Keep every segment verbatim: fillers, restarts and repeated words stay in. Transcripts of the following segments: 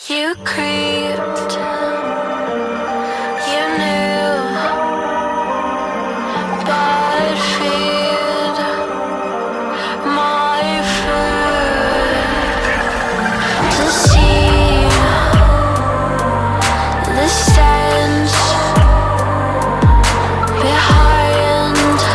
You creeped, you knew, bad feed, my food, to see the stench behind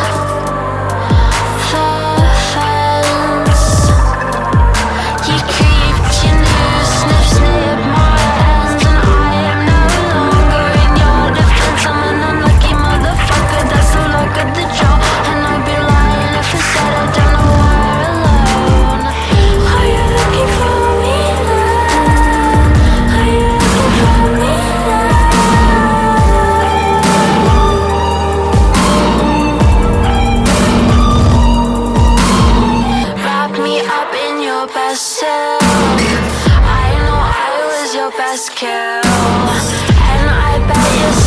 the fence. You creeped, you knew, sniff, snip my hands, and I am no longer in your defense. I'm an unlucky motherfucker that's the luck of the draw, and I'd be lying if I said I don't know why we're alone. Are you looking for me now? Are you looking for me now? Wrap me up in your best self. I know I was your best kill, and I bet you're